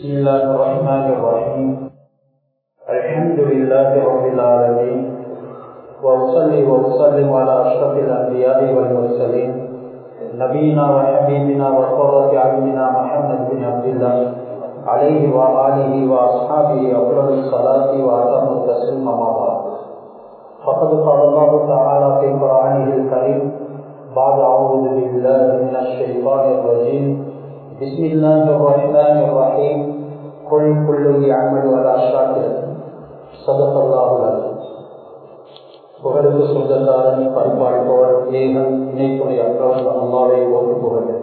بسم الله الرحمن الرحيم الحمد لله رب العالمين وأصلي وأسلم على أشرف الأنبياء والمرسلين نبينا وحبيبنا وقرة أعيننا محمد بن عبد الله عليه وآله وأصحابه أفضل الصلاة وأتم التسليم أما بعد فقد قال الله تعالى في قرآنه الكريم بعد أعوذ بالله من الشيطان الرجيم بسم الله الرحمن الرحيم قل كل يعمل على شاكرة صدق الله العظيم. புகழுக்கு சொந்தக்காரன் பரிபாலிப்பவர் ஏகன் இணைத்துணை அற்றவன் அல்லாஹ்வை போற்றி புகழ்.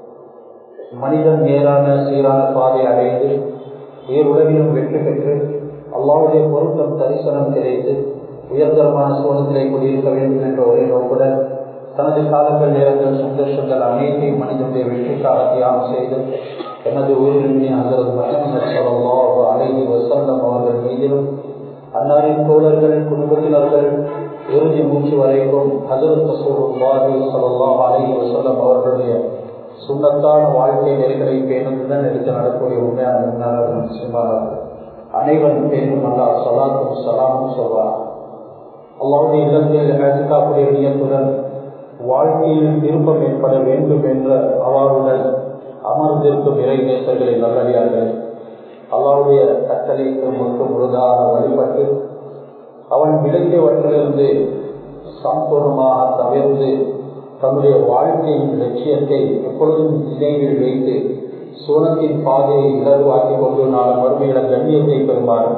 மனிதன் நேரான சீரான பாதை அடைந்து உலகிலும் வெற்றி பெற்று அல்லாஹ்வுடைய பொருத்தம் தரிசனம் கிடைத்து உயர்தரமான சோழத்திலே குடியிருக்க வேண்டும் என்ற ஒரே நோக்குடன் தனது காலங்கள் நேரங்கள் சந்தோஷங்கள் அனைத்தையும் மனிதனுடைய வெற்றிக்காக தியாகம் செய்து எனது உயிரிழமையை ஹஜ்ரத் முஹம்மது ஸல்லல்லாஹு அலைஹி வஸல்லம் அவர்கள் மீதிலும் அன்னாரின் தோழர்கள் குடும்பத்தினர்கள் இறுதி மூச்சு வரைக்கும் ஹஜ்ரத் ரசூலுல்லாஹி ஸல்லல்லாஹு அலைஹி வஸல்லம் அவர்களுடைய சுன்னத்தான வாழ்க்கை நெறிகளை பேணுடன் எடுத்து நடக்கூடிய உண்மையான முன்னாள் அனைவரும் பேரும் அல்லாஹ் ஸலாத்தும் ஸலாமும் சொல்வார். அல்லாஹ்வுடைய இல்லத்தில் ஹஜ்ஜாவுடைய நியத்துடன் வாழ்க்கையில் விருப்பம் ஏற்பட வேண்டும் என்ற அவாவுடன் அமர்ந்திருக்கும் இறை நேசர்களை நல்லடியார்கள். அல்லாஹ்வுடைய கட்டளைக்கு முற்று முழுதாக வழிபட்டு அவன் விளங்கியவற்றிலிருந்து சம்பூர்ணமாக தவிர்த்து தன்னுடைய வாழ்க்கையின் லட்சியத்தை எப்பொழுதும் நினைவில் வைத்து சோனத்தின் பாதையை இலகுவாக்கி கொண்டு நாள் மறுமையில கண்ணியத்தை பெறுமாறு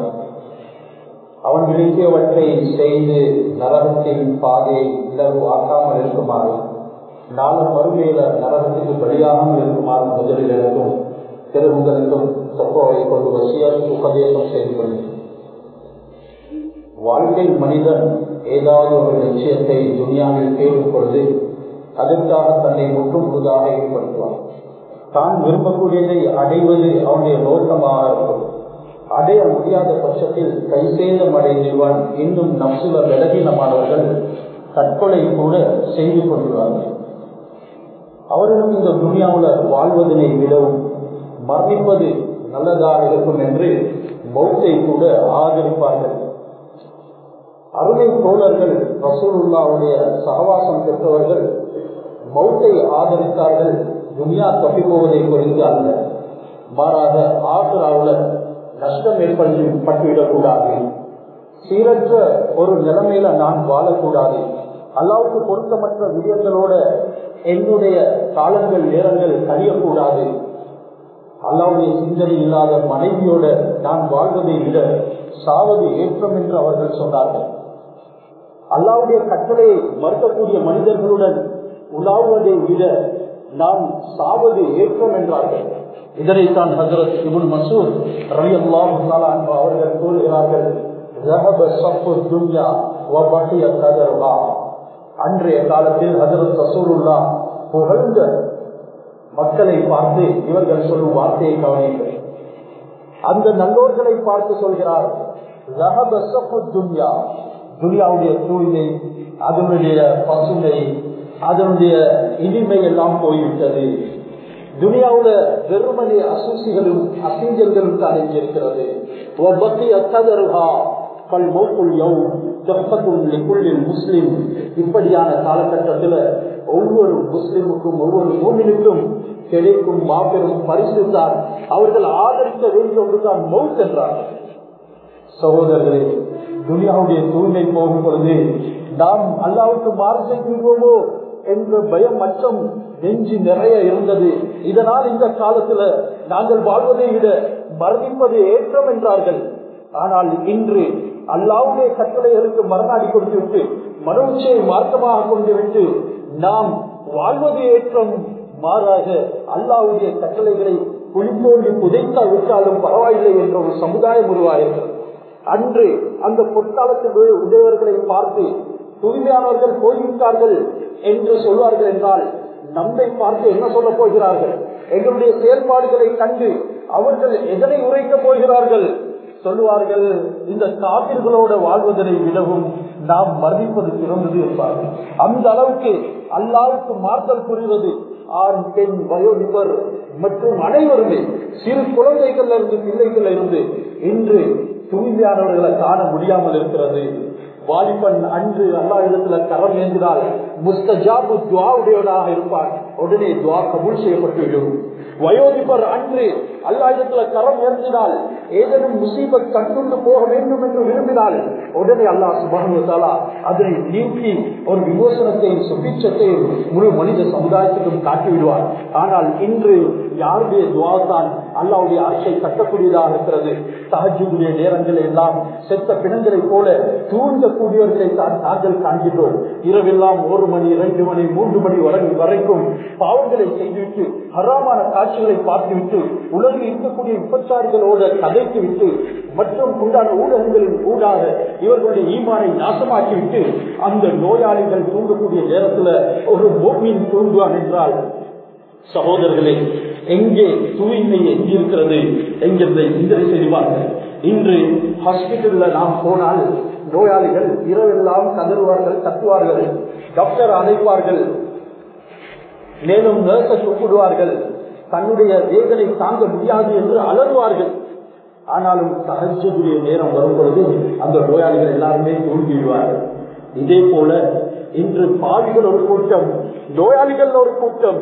அவன் விளக்கியவற்றை செய்து நரகத்தின் பாதையை இலகுவாக்காமல் இருக்குமாறு நாளும் மறுமையில நரகத்துக்கு பலியாகாமல் இருக்குமாறு முதலில் எனக்கும் உங்களுக்கும் தப்போவை கொண்டு வசிய உபதேசம் செய்து கொள்ளும். வாழ்க்கை மனிதன் ஏதாவது ஒரு லட்சியத்தை துனியாவில் தேடும் பொழுது அதற்காக தன்னை முற்றும் முழுதாக ஈடுபடுத்துவான். தான் விரும்பக்கூடியதை அடைவது அவனுடைய நோக்கமாக இருக்கும். அடைய முடியாத பட்சத்தில் கைசேதம் அடைந்துவான். இன்னும் நம்சுல விலகினமானவர்கள் தற்கொலை கூட செய்து கொள்வார்கள். அவர்களும் இந்த துனியாவில் வாழ்வதனை விடவும் மரணிப்பது நல்லதாக இருக்கும் என்று மௌத்தை கூட ஆதரிப்பார்கள். அருமை தோழர்கள் ரசூலுல்லாஹ்வுடைய சகவாசம் பெற்றவர்கள் மௌத்தை ஆதரித்தார்கள். துனியா தப்பிப்போவதை குறித்து அல்ல, மாறாக ஆசிராவில் நஷ்டம் ஏற்பட்டுவிடக்கூடாது, சீரற்ற ஒரு நிலைமையில நான் வாழக்கூடாது, அல்லாஹ்வுக்கு பொருத்தமற்ற விடயங்களோட என்னுடைய காலங்கள் நேரங்கள் கழியக்கூடாது, அல்லாஹ்வுடைய சிந்தனை இல்லாத மனைவியோட நான் வாழ்வதை விட சாவது ஏற்றம் என்று அவர்கள் சொன்னார்கள். அல்லாஹ்வுடைய கட்டளையை மறுக்கக்கூடிய மனிதர்களுடன் உலாவுவதை விட நாம் சாவது ஏற்றம் என்றார்கள். இதனைத்தான் ஹஜ்ரத் இப்னு மஸ்ஊத் ரலியல்லாஹு தஆலா அன்ஹு அவர்கள் கூறுகிறார்கள், ذهب صف الدنيا وبقي قدرها. அன்றைய காலத்தில் ஹஜ்ரத் ரசூலுல்லாஹ் புகழ்ந்த மக்களை பார்த்து இவர்கள் சொல்லும் வார்த்தையை கவனியுங்கள். அந்த நல்லோர்களை பார்த்து சொல்கிறார், ذهب صف الدنيا, துனியாவுடைய தூய்மை, அதனுடைய பசுமை, அதனுடைய இனிமை எல்லாம் போய்விட்டது. துனியாவுல வெறுமனே அசூசிகளும் அசிங்கங்களும் தான் இருக்கிறது. இப்படியான காலகட்டத்தில் ஒவ்வொரு முஸ்லிமுக்கும் ஒவ்வொரு மூமினுக்கும் கிடைக்கும் மாபெரும் பரிசு தான் அவர்கள் ஆதரிக்க வேண்டிய ஒன்றுதான் மௌத் என்றார்கள். சகோதரர்களே, துனியாவுடைய தூய்மை போகும் பொழுது நாம் அல்லாஹ்வுக்கு மாறு செய்வோமோ என்ற பயம் அச்சம் நெஞ்சு நிறைய இருந்தது. இதனால் இந்த காலத்துல நாங்கள் வாழ்வதை விட மரணிப்பது ஏற்றம் என்றார்கள். ஆனால் இன்று அல்லாஹ்வுடைய கட்டளைகளுக்கு மரணாடி கொடுத்து விட்டு மனோச்சை மார்க்கமாக கொண்டு விட்டு நாம் வாழ்வது ஏற்றம், மாறாக அல்லாஹ்வுடைய கட்டளைகளை குளித்தோண்டி புதைத்தா விட்டாலும் பரவாயில்லை என்ற ஒரு சமுதாயம் உருவாகிறது. அன்று அந்த பொற்காலத்தில் உடையவர்களை பார்த்து தூய்மையானவர்கள் போய்விட்டார்கள் என்று சொல்வார்கள் என்றால் நம்மை பார்த்து என்ன சொல்ல போகிறார்கள்? எங்களுடைய செயல்பாடுகளை கண்டு அவர்கள் எதனை உரைக்க போகிறார்கள்? சொல்லுவார்கள், இந்த காபிர்களோட வாழ்வதனை விடவும் நாம் மரணிப்பது சிறந்தது என்பார்கள். அந்த அளவுக்கு அல்லாஹ்வுக்கு மாற்றல் புரிவது ஆண் பெண் வயோதிபர் மற்றும் அனைவருமே சிறு குழந்தைகள் இருந்து பிள்ளைகள் இருந்து இன்று தூய்மையானவர்களை காண முடியாமல் இருக்கிறது. வாலிபன் அன்று அல்லாஹ்விடத்துல கரம் ஏந்தினால் முஸ்தஜாபு துஆவுடையவனாக இருப்பான், உடனே துஆ கபூல் செய்யப்பட்டுவிடும். வயோதிபர் அன்று அல்லாஹ்விடத்துல கரம் ஏந்தினால் ஏதேனும் முசீபத் கண்டுண்டு போக வேண்டும் என்று விரும்பினால் உடனே அல்லாஹ் சுப்ஹானஹு வ தஆலா அதனை நீக்கி ஒரு விமோசனத்தையும் சுபிட்சத்தையும் முழு மனித சமுதாயத்திற்கும் காட்டிவிடுவார். ஆனால் இன்று யாருடைய துஆ தான் அல்லாஹ்வுடைய அர்ஷை கட்டக்கூடியதாக இருக்கிறது? தஹஜ்ஜுடைய நேரங்கள் எல்லாம் செத்த பிணங்களை போல தூண்டக்கூடியவர்களை தான் நாங்கள் காண்கிறோம். இரவெல்லாம் 1 மணி 2 மணி 3 மணி வரைக்கும் பாவங்களை செய்துவிட்டு ஹராமான காட்சிகளை பார்த்துவிட்டு உலகில் இருக்கக்கூடிய விபச்சாரிகளோடு கதைத்து விட்டு மற்றும் உண்டான ஊடகங்களின் ஊடாக இவர்களுடைய ஈமானை நாசமாக்கிவிட்டு அந்த நோயாளிகள் தூங்கக்கூடிய நேரத்தில் ஒரு முஃமின் தூங்குவான் என்றால் சகோதரர்களே, எங்கே தூய்மை எங்கிருக்கிறது என்கிறதை சிந்தனை செய்வார்கள். இன்று ஹாஸ்பிட்டல்ல நாம் போனால் நோயாளிகள் இரவெல்லாம் கதறுவார்கள், கத்துவார்கள், டாக்டர் அழைப்பார்கள், மேலும் நர்ஸை கூப்பிடுவார்கள், தன்னுடைய வேதனை தாங்க முடியாது என்று அலறுவார்கள். ஆனாலும் தஹஜ்ஜுடைய நேரம் வரும் பொழுது அந்த நோயாளிகள் எல்லாருமே தூங்கிவிடுவார்கள். இதே போல இன்று பாவிகள் ஒரு கூட்டம், நோயாளிகள் ஒரு கூட்டம்,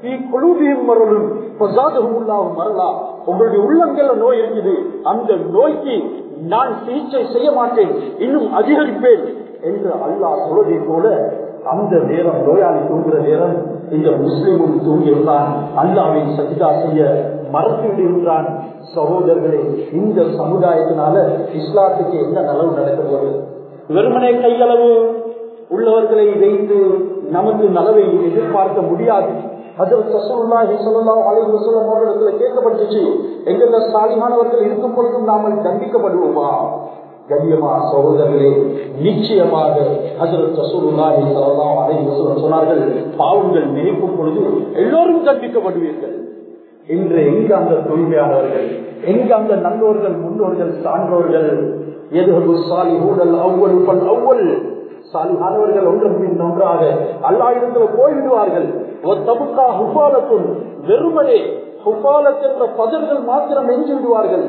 உங்களுடைய உள்ளங்கள்ல நோய் இருக்குது, அந்த நோய்க்கு நான் சிகிச்சை செய்ய மாட்டேன், இன்னும் அதிகரிப்பேன் என்று அல்லாஹ் சொல்வதை போல அந்த நேரம் நோயாளி தூங்குகிற நேரம் இந்த முஸ்லிமும் தூங்கியிருந்தான், அல்லாஹ்வை சஜ்தா செய்ய மறந்து விடுகின்றான். சகோதரர்களே, இந்த சமுதாயத்தினால இஸ்லாத்துக்கு என்ன நலவு நடக்கிறது? வெறுமனே கையளவு உள்ளவர்களை வைத்து நமக்கு நலவை எதிர்பார்க்க முடியாது. ஹஜ்ரத் ரசூலுல்லாஹி ஸல்லல்லாஹு அலைஹி வஸல்லம் அவர்களிடத்தில் கேட்கப்பட்டுச்சு, எங்கள்ல சாலிஹானவர்கள் இருக்கும் பொழுதும் நாமல் தண்டிக்கப்படுவோமா? கண்ணியமா சகோதரர்களே, நிச்சயமாக ஹஜ்ரத் ரசூலுல்லாஹி ஸல்லல்லாஹு அலைஹி வஸல்லம் சொன்னார்கள், பாவங்கள் நினைக்கும் பொழுது எல்லோரும் தண்டிக்கப்படுவீர்கள். இன்று எங்க அந்த தூய்மையானவர்கள், எங்க அந்த நல்லோர்கள், முன்னோர்கள், சான்றோர்கள்? எதுஹபு ஸாலிஹூனல் அவ்வல் ஃபல் அவ்வல், சாலிஹானவர்கள் ஒன்றன் பின் ஒன்றாக அல்லாஹ்விடத்தில் போய்விடுவார்கள். வதபகா ஹுஃபாலத்துன், வெறுமனே ஹுஃபாலத் என்ற பதர்கள் மாத்திரம் எஞ்சி விடுவார்கள்.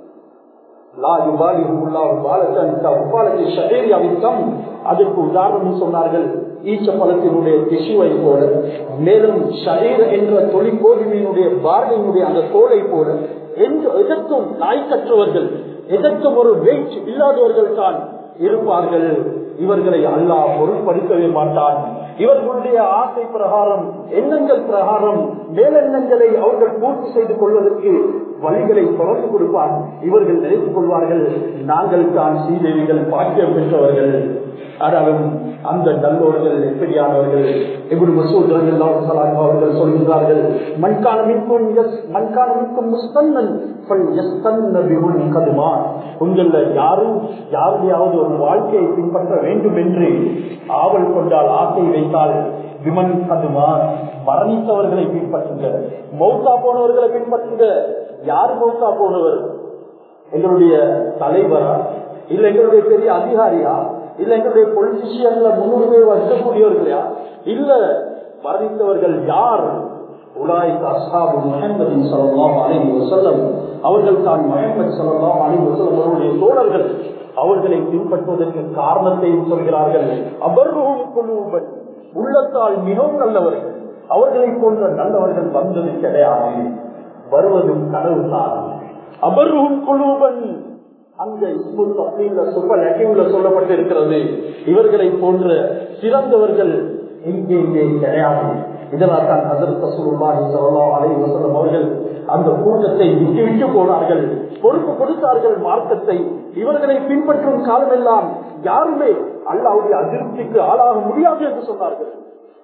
லா யுபாலிஹுல்லாஹு பாலத்தன் கஃபாலத்தி ஷஹீரி அவித்தம், அதற்கு உதாரணம் சொன்னார்கள் ஈச்ச பழத்தினுடைய திசுவை போல, மேலும் ஷஹீர் என்ற தொழில் கோதுமையினுடைய பார்வையினுடைய அந்த தோலை போல, எதற்கும் நாய்க்கற்றவர்கள், எதற்கும் ஒரு வெயிட் இல்லாதவர்கள் தான் இருப்பார்கள். இவர்களை அல்லாஹ் பொருட்படுத்தவே மாட்டான். இவர்களுடைய ஆசை பிரகாரம், எண்ணங்கள் பிரகாரம் மேலெண்ணங்களை அவர்கள் பூர்த்தி செய்து கொள்வதற்கு வழிகளை தொடர்ந்து கொடுப்பார். இவர்கள் நினைத்துக் கொள்வார்கள், நாங்கள் தான் ஸ்ரீதேவிகள், பாக்கியம் பெற்றவர்கள். ஆனாலும் அந்த நல்லோர்கள் எப்படியானவர்கள்? இப்னு மஸ்ஊத் ரலியல்லாஹு தஆலா அவர்கள் சொல்கிறார்கள், மன்கான மின்கும் முஸ்தன்னன் ஃபல்யஸ்தன்ன பிமன் கதுமா, உங்கள யாரையாவது ஒரு வாழ்க்கையை பின்பற்ற வேண்டும் என்று ஆவல் கொண்டால், ஆசை வைத்தால், விமன் கதுமா, மரணித்தவர்களை பின்பற்றுங்க, மௌத்தா போனவர்களை பின்பற்றுங்க. யார் மௌத்தா போனவர்? எங்களுடைய தலைவரா, இல்ல எங்களுடைய பெரிய அதிகாரியா, இல்ல எங்களுடைய பொலிட்டீஷியன்ல முன்னுரிமை வைக்கக்கூடியவர்களா? இல்ல, மரணித்தவர்கள் யார்? உலாயிக அஸ்ஹாபு முஹம்மது ஸல்லல்லாஹு அலைஹி வஸல்லம், அவர்கள் தான் முஹம்மது ஸல்லல்லாஹு அலைஹி வஸல்லம் அவருடைய தோழர்கள். அவர்களை பின்பற்றுவதற்கு காரணத்தையும் சொல்கிறார்கள். அபர்ருஹும் குலூபன், உள்ளத்தால் மிகவும் நல்லவர்கள். அவர்களை போன்ற நல்லவர்கள் வந்தது கிடையாது, வருவதும் கனவு தான். அபர்ருஹும் குலூபன், அங்க இஸ்முல் தஃலீல்ல சுபல் ஹகீம்ல சொல்லப்பட்டிருக்கிறது, இவர்களை போன்ற சிறந்தவர்கள் எங்கேயே கிடையாது. இதனால் தான் ஹஜ்ரத் ரசூலுல்லாஹி ஸல்லல்லாஹு அலைஹி வஸல்லம் அவர்கள் அந்த கூட்டத்தை விட்டு போனார்கள், பொறுப்பு கொடுத்தார்கள் மார்க்கத்தை. இவர்களை பின்பற்றும் காலமெல்லாம் யாருமே அல்லாஹ்வுடைய அதிருப்திக்கு ஆளாக முடியாது என்று சொன்னார்கள்.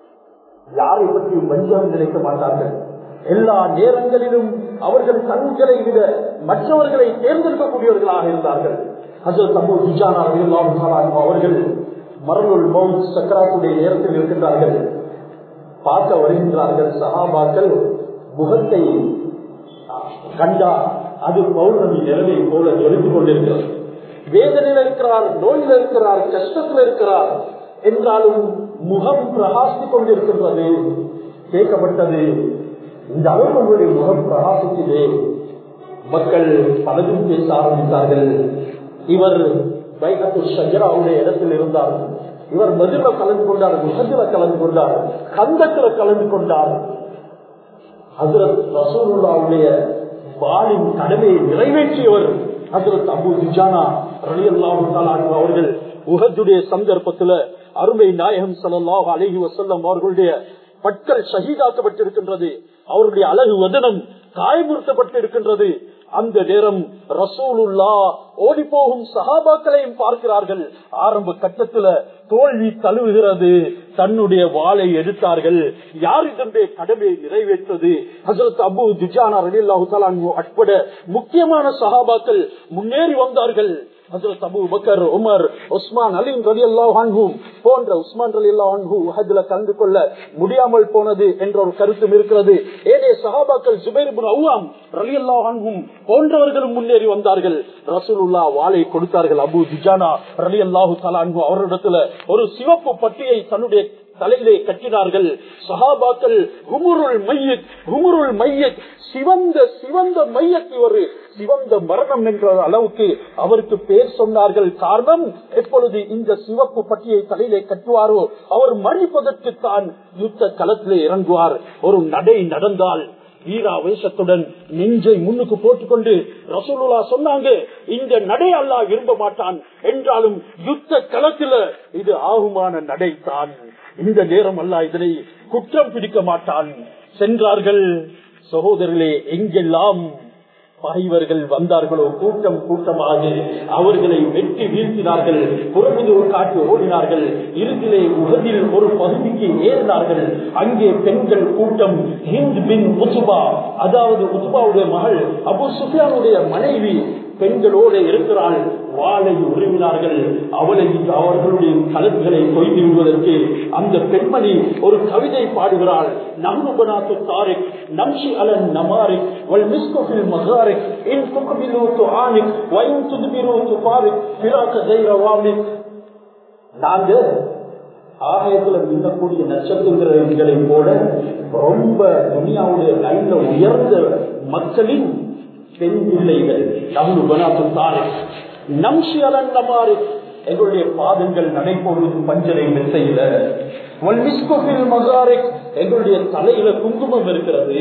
யாரை பற்றியும் வஞ்சகம் நினைக்க மாட்டார்கள். எல்லா நேரங்களிலும் அவர்கள் தங்களை விட மற்றவர்களை தேர்ந்தெடுக்கக்கூடியவர்களாக இருந்தார்கள். ஹஜ்ரத் அபூ துஜானா ரலியல்லாஹு தஆலா அவர்கள் மரணுல் மௌத் சக்கராத்துடைய நேரத்தில் இருக்கின்றார்கள். பார்க்க வருகின்றார்கள் சஹாபாக்கள். முகத்தை கண்டா அது பௌர்ணமி நிலவை போல ஜொலித்துக் கொண்டிருக்கிறது. வேதனையில் இருக்கிறார், நோயில் இருக்கிறார், கஷ்டத்தில் இருக்கிறார். என்றாலும் முகம் பிரகாசித்துக் கொண்டிருக்கின்றது. கேட்கப்பட்டது, இந்த அளவு உங்களுடைய முகம் பிரகாசித்தது. மக்கள் பலரும் பேச ஆரம்பித்தார்கள். இவர் பைஅத்து ஷஜராவுடைய இடத்தில் இருந்தார். இவர் மதுல கலந்து கொண்டார், முஹத்தில கலந்து கொண்டார், கந்தத்துல கலந்து கொண்டார். ஹஜ்ரத் ரசூலுல்லாஹ்வுடைய வாளின் கடமையை நிறைவேற்றியவர் ஹஜ்ரத் அபூ துஜானா ரலியல்லாஹு தஆலா அன்ஹு அவர்கள். உஹதுடைய சந்தர்ப்பத்தில் அருமை நாயகம் ஸல்லல்லாஹு அலைஹி வஸல்லம் அவர்களுடைய பற்கள் ஷஹீதாக்கப்பட்டிருக்கின்றது. அவருடைய அழகு வதனம் காயமுறுத்தப்பட்டிருக்கின்றது. அந்த நேரம் ரசூலுல்லாஹ் ஓடி போகும் சஹாபாக்களையும் பார்க்கிறார்கள். ஆரம்ப கட்டத்தில் தோல்வி தழுவுகிறது. தன்னுடைய வாளை எடுத்தார்கள். யார் இதனுடைய கடமையை நிறைவேற்றது? ஹஜ்ரத் அபூ துஜானா ரலியல்லாஹு தஆலா அன்ஹு உட்பட முக்கியமான சஹாபாக்கள் முன்னேறி வந்தார்கள். ஹஜ்ரத் Abu Bakr, Umar, Usman, Ali ரலியல்லாஹு அன்ஹும் போன்ற உஸ்மான் ரலியல்லாஹு அன்ஹு உஹதுல கலந்து கொள்ள முடியாமல் போனது என்ற ஒரு கருத்தும் இருக்கிறது. ஏனைய சஹாபாக்கள் ஜுபைர் இப்னு அவ்வாம் ரலியல்லாஹு அன்ஹும் போன்றவர்களும் முன்னேறி வந்தார்கள். ரசூலுல்லாஹ் வாளை கொடுத்தார்கள். அபூ துஜானா ரலியல்லாஹு தஆலா அன்ஹு அவரிடத்துல ஒரு சிவப்பு பட்டியை தன்னுடைய தலையிலே கட்டினார்கள். சஹாபாக்கள் ஹுமுருல் மையத், சிவந்த மையத், ஒரு சிவந்த மரணம் என்ற அளவுக்கு அவருக்கு பேர் சொன்னார்கள். காரணம், எப்பொழுது இந்த சிவப்பு பட்டியை தலையிலே கட்டுவாரோ அவர் மன்னிப்பதற்கு தான் யுத்த களத்திலே இறங்குவார். ஒரு நடை நடந்தால் வீராவேசத்துடன் நெஞ்சை முன்னுக்கு போட்டுக்கொண்டு ரசூலுல்லாஹ் சொன்னாங்க, இந்த நடை அல்லாஹ் விரும்ப மாட்டான், என்றாலும் யுத்த களத்தில் இது ஆகுமான நடை தான். இந்த நேரம் அல்லாஹ் இதனை குற்றம் பிடிக்க மாட்டான். சென்றார்கள். சகோதரர்களே, எங்கெல்லாம் பகைவர்கள் வந்தார்களோ கூட்டம் கூட்டமாக அவர்களை வெட்டி வீழ்த்தினார்கள். புறமுது காட்டி ஓடினார்கள். இறுதியிலே உஹதில் ஒரு பகுதிக்கு ஏறினார்கள். அங்கே பெண்கள் கூட்டம் ஹிந்த் பின் உத்பா, அதாவது உத்பாவுடைய மகள் அபூ சுஃபியானுடைய மனைவி பெண்களோடு இருக்கிறாள். வாளை உருவினார்கள். அவர்களுடைய கலன்களை கொய்து விடுவதற்கு அந்த பெண்மணி ஒரு கவிதை பாடுகிறாள். நஹ்னு பனாத்து தாரிக் நம்ஷி அலன் நமாரிக் வல் மிஸ்கு ஃபில் மகாரிக் இன் துக்பிலு துஆனிக் வ இன் துத்பிரு துஃபாரிக் ஃபிராக கைர வாமிக். நாங்க ஆகாயத்துல மின்னக்கூடிய நட்சத்திரங்களை போல ரொம்ப துனியாவுடைய லைன்ல உயர்ந்த மக்களின் பெண் பிள்ளைகள். நஹ்னு பனாத்து தாரிக் நம்ஷி அலன் நமாரிக், எங்களுடைய பாதங்கள் நடைபோடுவது பஞ்சரை மெத்தையில. வல் மிஸ்கு ஃபில் மகாரிக், எங்களுடைய தலையில குங்குமம் இருக்கிறது.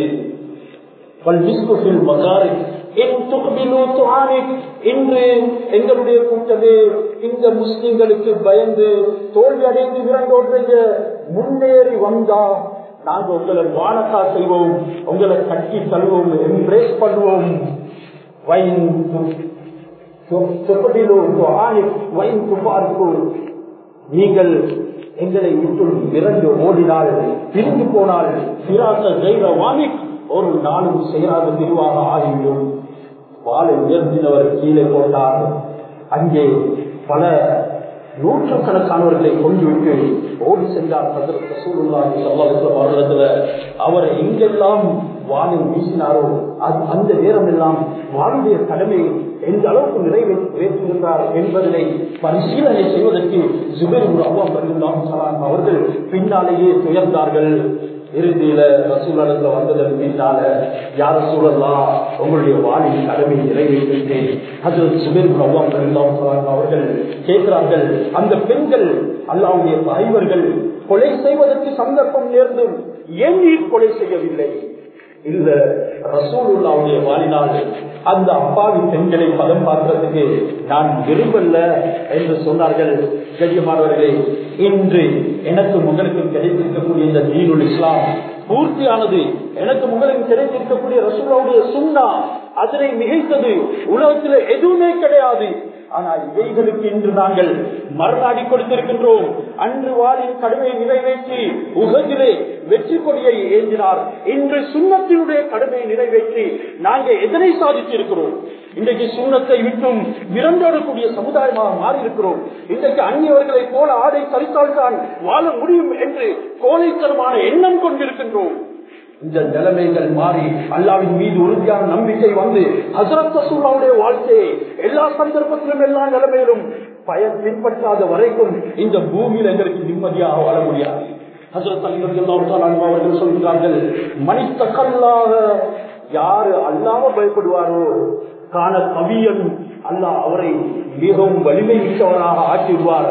வல் மிஸ்கு ஃபில் மகாரிக் இன் துக்பிலு துஆனிக், இன்று எங்களுடைய கூட்டமே இந்த முஸ்லிம்களுக்கு பயந்து தோல்வி அடைந்து விரண்டோடுறீங்க. முன்னேறி வந்தா நாங்க உங்களை வானக்கா செய்வோம், உங்களை கட்டி தழுவோம், எம்ப்ரேஸ் பண்ணுவோம். நீங்கள் எங்களை விட்டு விரண்டு ஓடினால், பிரிந்து போனால் ஒரு நாளும் செயலாக திருவாக ஆகிவிடும். வாளை உயர்த்தினவர் கீழே போட்டார். அங்கே பல நூற்றுக்கணக்கானவர்களை கொண்டுவிட்டு ஓடி சென்றார். அவர் எங்கெல்லாம் வாளை வீசினாரோ அந்த நேரம் எல்லாம் வாளுடைய கடமை எந்த அளவுக்கு நிறைவேற்றிருந்தார் என்பதனை பரிசீலனை செய்வதற்கு ஜுபைர் இப்னு அவ்வாம் அவர்கள் பின்னாலேயே துயர்ந்தார்கள். இறுதியில ரசூலுல்லாஹ் வந்ததற்கு பின்னால, யா ரசூலல்லாஹ், உங்களுடைய வாளின் கடமை நிறைவேற்றினேன். ஹஜ்ரத் ஜுபைர் இப்னு அவ்வாம் அவர்கள் கேட்கிறார்கள், அந்த பெண்கள் அல்லாஹ்வுடைய பகைவர்கள் கொலை செய்வதற்கு சந்தர்ப்பம் நேர்ந்தும் ஏன் நீர் கொலை செய்யவில்லை? இல்ல, ரசூலுல்லாஹ்வுடைய வாளினால் அந்த அப்பாவி பெண்களை பதம் பார்க்கிறதுக்கு நான் விரும்பல என்று சொன்னார்கள். கண்ணியமானவர்களே, இன்று எனக்கு உங்களுக்கு கிடைத்திருக்கக்கூடிய இந்த தீனுல் இஸ்லாம் பூர்த்தியானது. எனக்கு உங்களுக்கு கிடைத்திருக்கக்கூடிய ரசூலுல்லாஹ்வுடைய சுன்னா அதனை மிகைத்தது உலகத்தில் எதுவுமே கிடையாது. ஆனால் இவைகளுக்கு இன்று நாங்கள் மறுநாடி கொடுத்திருக்கின்றோம். அன்று வாளின் கடமையை நிறைவேற்றி உஹதிலே வெற்றி கொடியை ஏந்தினார். இன்று சுன்னத்தினுடைய கடமையை நிறைவேற்றி நாங்கள் எதனை சாதித்திருக்கிறோம்? இன்றைக்கு சுன்னத்தை விட்டும் விரண்டோடக்கூடிய சமுதாயமாக மாறி இருக்கிறோம். இன்றைக்கு அந்நியவர்களை போல ஆடை சரித்தால்தான் வாழ முடியும் என்று கோழைத்தனமான எண்ணம் கொண்டிருக்கின்றோம். இந்த நிலைமைகள் மாறி அல்லாஹ்வின் மீது உறுதியான நம்பிக்கை வந்து ஹஜ்ரத் ரசூலுல்லாஹ்வுடைய வாழ்க்கையை எல்லா சந்தர்ப்பத்திலும் எல்லா நிலைமையிலும் பின்பற்றாத வரைக்கும் இந்த பூமியில் எங்களுக்கு நிம்மதியாக வாழ முடியாது. ஹஜ்ரத் அலி ரலியல்லாஹு தஆலா அன்ஹு அவர்கள் சொல்கிறார்கள், மனிதக்கல்லாக யாரு அல்லாஹ்வை பயப்படுவாரோ கான கவியன் அல்லாஹ் அவரை மிகவும் வலிமை மிக்கவராக ஆக்கிடுவார்.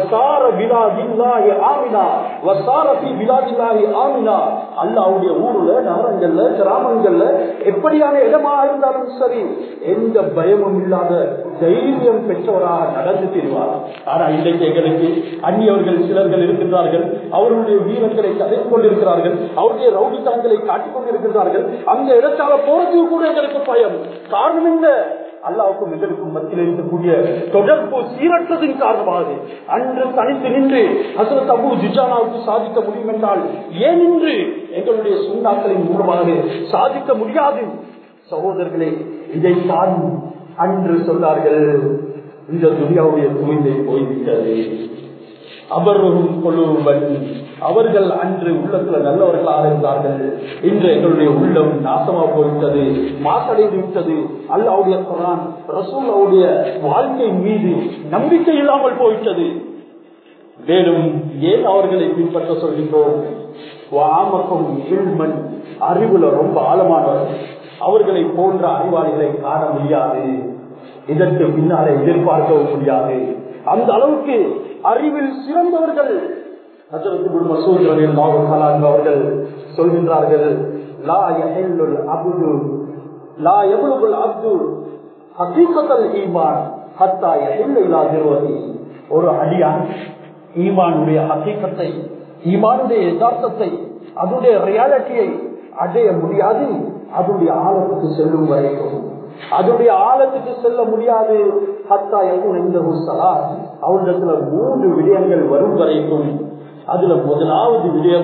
அல்லாஹ்வுடைய ஊர்ல நகரங்கள்ல கிராமங்கள்ல எப்படியான இடமா இருந்தாலும் சரி எந்த பயமும் இல்லாத தைரியம் பெற்றவராக நடந்து தருவார். ஆனா இன்றைக்கு எங்களுக்கு அந்நியவர்கள் சிலர்கள் இருக்கின்றார்கள், அவர்களுடைய வீரர்களை கதைத்து கொண்டிருக்கிறார்கள், அவருடைய ரவுடித்தனங்களை காட்டிக் கொண்டிருக்கிறார்கள். அந்த இடத்தால போறதுக்கு கூட எங்களுக்கு பயம். காரணம் என்ன? அல்லாஹ்வுக்கும் எங்களுக்கும் மத்தியில் இருக்கக்கூடிய தொடர்பு சீரற்றதின் காரணமாக அன்று தனித்து நின்று ஹஜ்ரத் அபூ துஜானாவுக்கு சாதிக்க முடியும் என்றால் ஏன் இன்று எங்களுடைய சுன்னாக்களின் மூலமாக சாதிக்க முடியாது? சகோதரர்களே, இதைத்தான் அன்று சொன்னார்கள், இந்த துனியாவுடைய தூய்மை போய்விட்டது. அவரும் கொள்ளுவன் அவர்கள் அன்று உள்ளத்துல நல்லவர்களாக இருந்தார்கள். இன்று எங்களுடைய உள்ளம் நாசமா போய்விட்டது, மாசடைந்து விட்டது. அல்லாஹ்வுடைய குர்ஆன் ரசூலுல்லாஹ்வுடைய வாழ்க்கை மீது நம்பிக்கை இல்லாமல் போய்விட்டது. மேலும் ஏன் அவர்களை பின்பற்ற சொல்கின்றோம்? வாமக்கும் இல்மன் அறிவுல ரொம்ப ஆழமானவர். அவர்களை போன்ற அறிவாளிகளை காண முடியாது, இதற்கு பின்னாலே எதிர்பார்க்கவும் முடியாது. அந்த அளவுக்கு அறிவில் சிறந்தவர்கள். ஹஜ்ரத் இப்னு மஸ்ஊத் ரலியல்லாஹு தஆலா அவர்கள் சொல்கின்றார்கள், லா யஹில்லுல் அப்து லா யப்லுகுல் அப்து ஹகீகத்தல் ஈமான் ஹத்தா யஹில்ல இலா திர்வதி. ஒரு அடியான் ஈமானுடைய ஹகீகத்தை, ஈமானுடைய யதார்த்தத்தை, அதனுடைய ரியாலிட்டியை அடைய முடியாது அதனுடைய ஆழத்துக்கு செல்லும் வரைக்கும். அதனுடைய ஆழத்துக்கு செல்ல முடியாது ஹத்தா யகுன இன்தஹு ஸலாத். அவரிடத்துல 3 விடயங்கள் வரும் வரைக்கும். அதுல முதலாவது விடயம்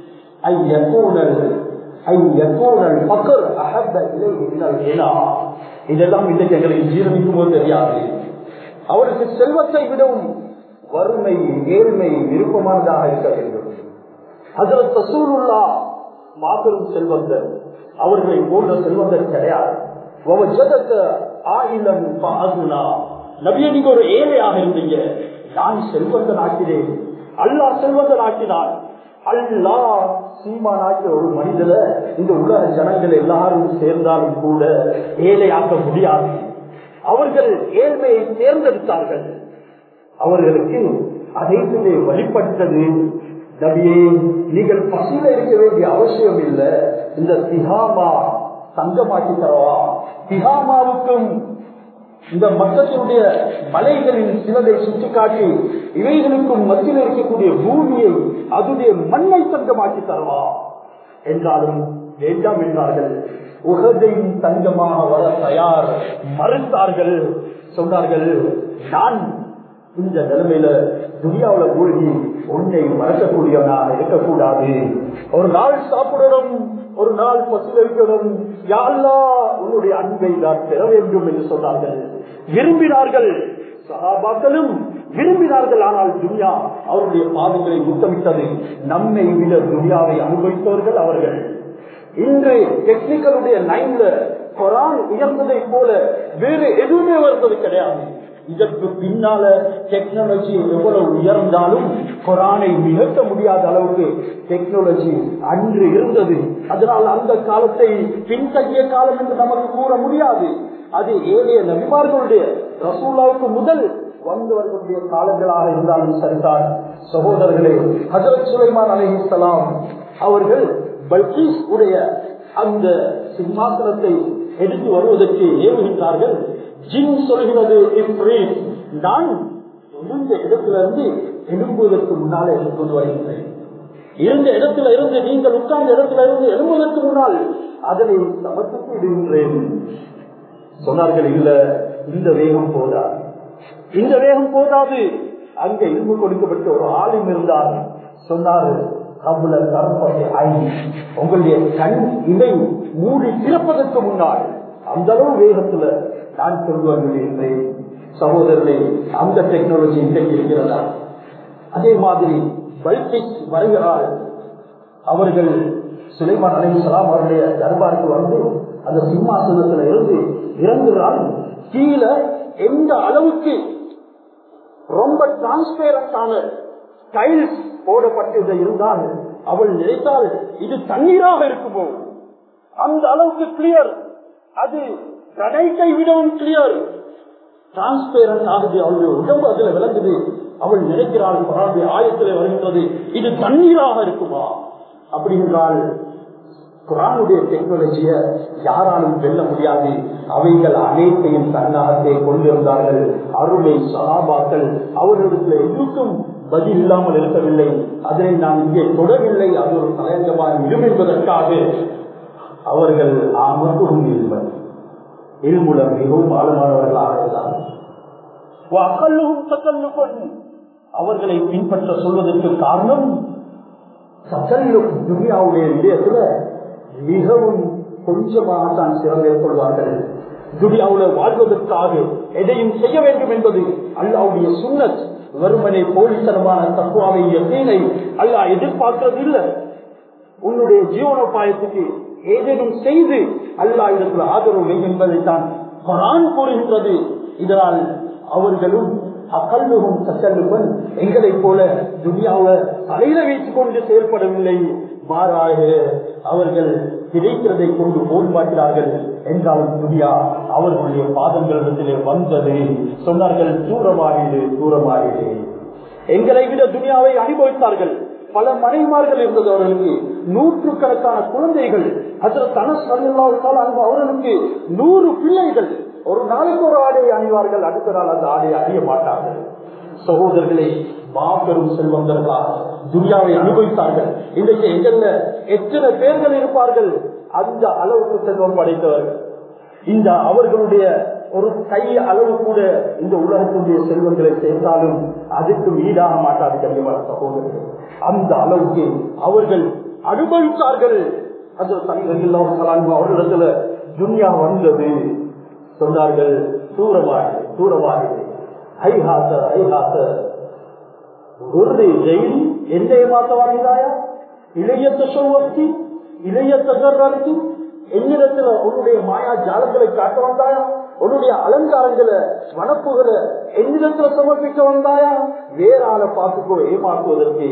இதெல்லாம் இன்றைக்கு எங்களுக்கு ஜீரணிக்கும் போது தெரியாது. அவருக்கு செல்வத்தை விடவும் வறுமை ஏழ்மை விருப்பமானதாக இருக்க வேண்டும். ஹஜ்ரத் ரசூலுல்லாஹ் மாபெரும் செல்வந்தர், அவர்களை போன்ற செல்வந்தர் கிடையாது. நபியே, நீங்க ஒரு ஏழையாக இருந்தீங்க, நான் செல்வந்தன் ஆக்கிறேன். அல்லாஹ் செல்வந்தன் ஆக்கினான். அல்லாஹ் சீமானாக்கிய ஒரு மனிதரை இந்த உலக ஜனங்கள் எல்லாரும் சேர்ந்தாலும் கூட ஏழையாக்க முடியாது. அவர்கள் ஏழ்மையை தேர்ந்தெடுத்தார்கள். அவர்களுக்கு அனைத்துமே வழிபட்டது. நபியே, நீங்கள் பசியில இருக்க வேண்டிய அவசியம் இல்லை, இந்த திஹாமா தங்கமாக்கி தரவா. திஹாமாவுக்கும் இந்த மக்களுடைய மலைகளின் சிலதை சுட்டிக்காட்டி இவைகளுக்கும் மத்தியில் இருக்கக்கூடிய பூமியை அதுடைய மண்ணை தங்கமாக்கி தரவா என்றாலும் வேண்டாம் என்றார்கள். உஹதையின் தங்கமாக வர தயார் மறுத்தார்கள். சொன்னார்கள், நான் இந்த நிலைமையில துனியாவுல மூழ்கி உன்னை மறக்கக்கூடியவனாக இருக்கக்கூடாது. ஒரு நாள் சாப்பிடணும், ஒரு நாள் பசில் இருக்கணும். யா அல்லாஹ், உன்னுடைய அன்பை நான் பெற வேண்டும் என்று சொன்னார்கள். விரும்பினார்கள், சஹாபாக்களும் விரும்பினார்கள். ஆனால் துனியா அவருடைய பாதங்களை முத்தமிட்டது. நம்மை விட துனியாவை அனுபவித்தவர்கள் அவர்கள். இன்று டெக்னிக்கலுடைய லைன்ல குர்ஆன் உயர்ந்ததை போல வேறு எதுவுமே வருவது கிடையாது. இதற்கு பின்னால டெக்னாலஜி எவ்வளவு உயர்ந்தாலும் குர்ஆனை நிகழ்த்த முடியாத அளவுக்கு டெக்னாலஜி அன்று இருந்தது. அதனால் அந்த காலத்தை பின்தங்கிய காலம் என்று நமக்கு கூற முடியாது. அது ஏழைய நபிமார்களுடைய ரசூலுல்லாஹ்வுக்கு முதல் வந்தவர்களுடைய காலங்களாக இருந்தாலும் சரிதான். சகோதரர்களே, ஹஜ்ரத் சுலைமான் அலைஹிஸ்ஸலாம் அவர்கள் பல்கீஸ் உடைய அந்த சிம்மாசனத்தை எடுத்து வருவதற்கு ஏவுகின்றார்கள். ஜின் சொல்கிறது, நான் இருந்த இடத்திலிருந்து எழும்புவதற்கு முன்னாலே கொண்டு வருகின்றேன். இருந்த இடத்துல இருந்து, நீங்கள் உட்கார்ந்த இடத்துல இருந்து எழும்புவதற்கு முன்னால் அதனை சமத்துக்கு இடுகின்றேன். சொன்னார்கள், இல்ல, இந்த வேகம் போதாது, இந்த வேகம் போதாது. அங்கே இரும்பு கொடுக்கப்பட்ட ஒரு ஆளும் இருந்தார். சொன்னார், உங்களுடைய கண் இதை மூடி திறப்பதற்கு முன்னால் அந்த அளவு வேகத்துல நான் கொண்டு வருகிறேன். சகோதரர்களே, அந்த டெக்னாலஜி இன்றைக்கு இருக்கிறதா? அதே மாதிரி பல்கிஸ் வருகிறார். அவர்கள் சுலைமான் அலைஹிஸ்ஸலாம் அவருடைய தர்பாருக்கு வந்து அந்த சிம்மாசனத்துல இருந்து இறங்குறாள். கீழே எந்த அளவுக்கு ரொம்ப டிரான்ஸ்பேரண்டான டைல்ஸ் போடப்பட்டது இருந்தால் அவள் நினைத்தால் இது தண்ணீராக இருக்குமோ, அந்த அளவுக்கு கிளியர். அது கிரனைட்டை விடவும் கிளியர், டிரான்ஸ்பேரண்ட் ஆகுது. அவளுடைய உடம்பு அதுல விளங்குது. அவள் நினைக்கிறாள், ஆயத்திலே வருகின்றது, இது தண்ணீராக இருக்குமா? அப்படி என்றால் குர்ஆனுடைய டெக்னாலஜிய யாராலும் வெல்ல முடியாது. அவைகள் அனைத்தையும் தன்னாகவே கொண்டிருந்தார்கள் அருமை சஹாபாக்கள். அவர்களிடத்தில் எதுக்கும் பதில் இல்லாமல் இருக்கவில்லை. அதனை நான் இங்கே தொடவில்லை, அது ஒரு தலையங்கமாக இடும் என்பதற்காக அவர்கள் அமர்வும் இல்லை, இருமுலம் மிகவும் ஆழமானவர்களாக இருந்தார்கள். அவர்களை பின்பற்ற சொல்வதற்கு காரணம் துனியாவுடைய விடயத்துல மிகவும் கொஞ்சமாகத்தான் சிறந்த கொள்வார்கள். துனியாவுல வாழ்வதற்காக எதையும் செய்ய வேண்டும் என்பது அல்லாஹ்வுடைய சுன்னத். வெறுமனே போலித்தனமான தக்வாவை யகீனை அல்லாஹ் எதிர்பார்க்கிறது இல்லை. உன்னுடைய ஜீவனோபாயத்துக்கு ஏதேனும் செய்து அல்லாஹ் இடத்துல ஆதரவு என்பதைத்தான் குர்ஆன் கூறுகின்றது. இதனால் அவர்களும் அகல்லுகும் தசல்லுவன் எங்களை போல துனியாவை தலையில வைத்துக் கொண்டு செயல்படவில்லை. மாறாக அவர்கள் கிடைக்கிறதை கொண்டு போர்பாட்டார்கள். என்றாலும் துனியா அவர்களுடைய பாதங்களிடத்திலே வந்தது. சொன்னார்கள், தூரமாகிடு தூரமாகிடு. எங்களை விட துனியாவை அனுபவித்தார்கள். பல மனைவிமார்கள் இருந்தது அவர்களுக்கு, நூற்றுக்கணக்கான குழந்தைகள். ஹஜ்ரத் அனஸ் ரலியல்லாஹு தஆலா அன்ஹு அவர்களுக்கு 100 பிள்ளைகள். ஒரு நாளைக்கு ஒரு ஆடையை அணிவார்கள், அடுத்த நாள் அந்த ஆடையை அணிய மாட்டார்கள். சகோதரர்களை, மாபெரும் செல்வந்தர்களாக துனியாவை அனுபவித்தார்கள். இன்றைக்கு எங்கள்ல எத்தனை பேர்கள் இருப்பார்கள் அந்த அளவுக்கு செல்வம் படைத்தவர்கள். இந்த அவர்களுடைய ஒரு கை அளவு கூட இந்த உலகத்துடைய செல்வங்களை சேர்த்தாலும் அதுக்கு ஈடாக மாட்டாது கண்ணியமான சகோதரர்கள். அந்த அளவுக்கு அவர்கள் அனுபவித்தார்கள். அவர்களிடத்துல துன்யா வந்தது. சொன்னார்கள், தூரமாக தூரமாக ஐஹாச ஐஹாச ஒரு ஜெயில் என்னை மாத்த வாங்கினாயா, இளையத்த சொல்வத்தி இளையத்த கர்றி என்னிடத்துல உன்னுடைய மாயா ஜாலங்களை காட்ட வந்தாயா, உன்னுடைய அலங்காரங்களை வனப்புகளை என்னிடத்துல சமர்ப்பிக்க வந்தாயா, வேற ஆளை பார்த்துக்கோ ஏமாற்றுவதற்கு.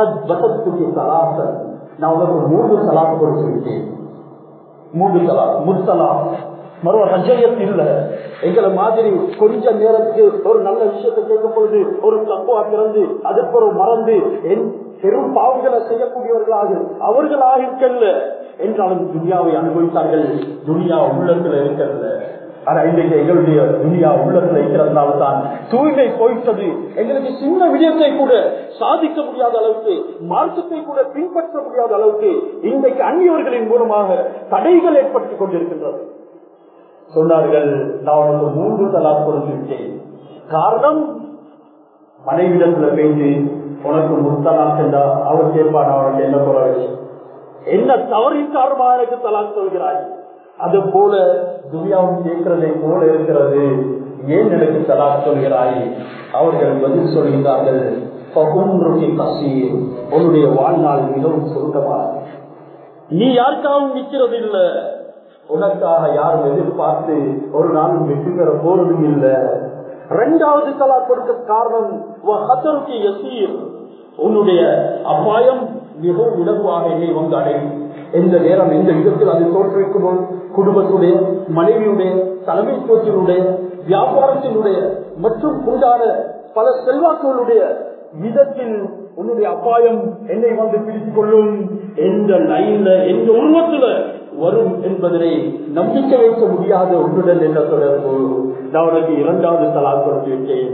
நான் உனக்கு 3 சலாம் கொடுத்துவிட்டேன். 3 சலாம் முர்சலாம் மறுவ ரஜயத் இல்ல. எங்களை மாதிரி கொஞ்ச நேரத்துக்கு ஒரு நல்ல விஷயத்தை கேட்கும் பொழுது ஒரு தப்புவா பிறந்து அதற்கு ஒரு மறந்து பெரும் பாவங்களை செய்யக்கூடியவர்களாக அவர்களாக இருக்கல்ல. என்றாலும் துனியாவை அனுபவித்தார்கள். துனியா உள்ளத்துல இருக்கிறது. ஆனா இன்றைக்கு எங்களுடைய துனியா உள்ளத்துல இருக்கிறதுனால தான் தூய்மை போயிட்டது. எங்களுக்கு சின்ன விடயத்தை கூட சாதிக்க முடியாத அளவுக்கு, மார்க்கத்தை கூட பின்பற்ற முடியாத அளவுக்கு இன்றைக்கு அந்நியவர்களின் மூலமாக தடைகள் ஏற்பட்டுக் கொண்டிருக்கின்றது. சொன்னார்கள், நான் உனக்கு 3 தலாக் கொடுத்து விட்டேன். காரணம், மனைவிடத்துல பேசி உனக்கு முத்தலாக் சென்றா அவர் கேட்பான், அவனுக்கு என்ன குறை, என்ன தவறின் காரணமாக எனக்கு தலாக் சொல்கிறாய். அது போல துனியாவும் கேட்கிறதை போல இருக்கிறது, ஏன் எனக்கு தலாக் சொல்கிறாய்? அவர்கள் பதில் சொல்கிறார்கள், உன்னுடைய வாழ்நாள் மிகவும் சுருக்கமானது. நீ யாருக்காகவும் நிற்கிறது இல்லை, உனக்காக யாரும் எதிர்பார்த்து ஒரு நாளும் வெற்றி பெற போறதும் இல்லை. 2வது தலாக் கொடுக்க காரணம், உன்னுடைய அபாயம் மிகவும் இலகுவாக என்னை வந்து அடையும். எந்த நேரம் எந்த விதத்தில் அது தோற்றுவிக்குமோ, குடும்பத்துடைய, மனைவியுடைய, தலைமைத்துவத்தினுடைய, வியாபாரத்தினுடைய மற்றும் உண்டான பல செல்வாக்குகளுடைய விதத்தில் உன்னுடைய அபாயம் என்னை வந்து பிடித்துக் கொள்ளும். எந்த லைன்ல எந்த உருவத்துல வரும் என்பதனை நம்பிக்கை வைக்க முடியாத ஒன்றுடன் என்ன தொடர்பு. நான் உனக்கு 2வது தலாக் கொடுத்து விட்டேன்.